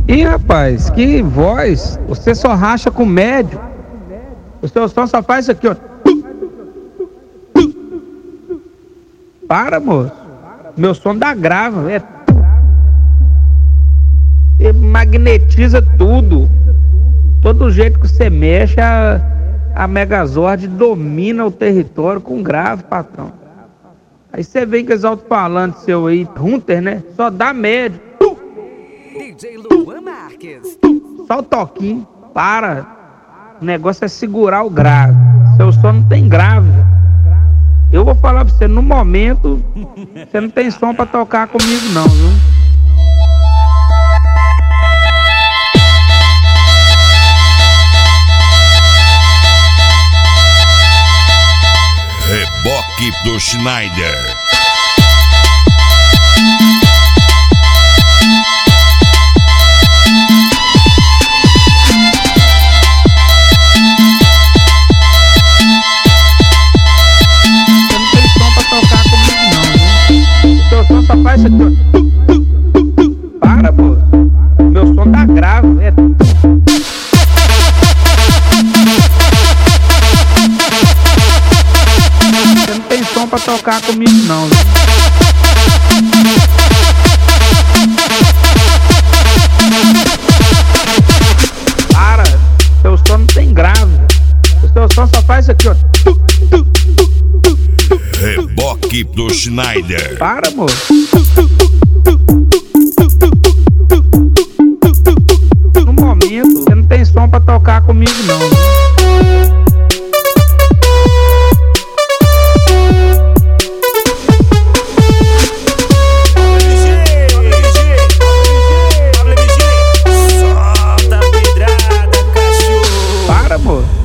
Ih, rapaz, que voz! Você só racha com médio. O seu som só faz isso aqui, ó. Para, moço. Meu som dá grave, magnetiza tudo. Todo jeito que você mexe, a Megazord domina o território com grave, patrão. Aí você vem com os alto-falantes seu aí, Hunter, né? Só dá médio. DJ Luan Marques. Só o toquinho. Para. O negócio é segurar o grave. Seu som não tem grave. Eu vou falar pra você, no momento, você não tem som pra tocar comigo não, viu? Reboque do Schneider. Só faz isso aqui, ó. Para, pô. Meu som tá grave, Você não tem som pra tocar comigo não, viu? Para, seu som não tem grave. O seu som só faz isso aqui, ó. Reboque do Schneider. Para, moço. No momento, você não tem som pra tocar comigo não, viu? Para, moço.